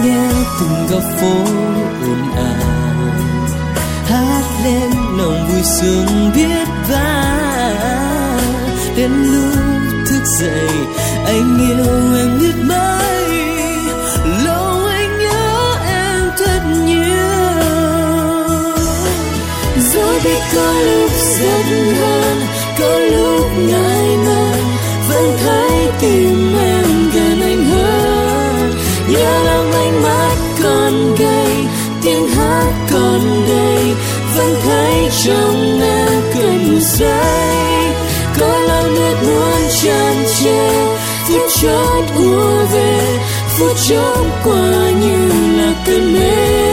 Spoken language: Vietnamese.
nghe từng góc phố ồn ào, hát lên lòng vui sướng biết bao. Đến lúc thức dậy anh yêu em biết mấy, lâu anh nhớ em thật nhiều. Rồi biết có lúc giận hờn, có lúc ngại ngần, vẫn thấy tim em gần anh hơn. Nhớ lắm ánh mắt còn gầy, tiếng hát còn đầy, vẫn thấy trong em cười một giây. Có lắm nước muốn tràn trề, phút chót ùa về, phút chốc qua như là cơn mê.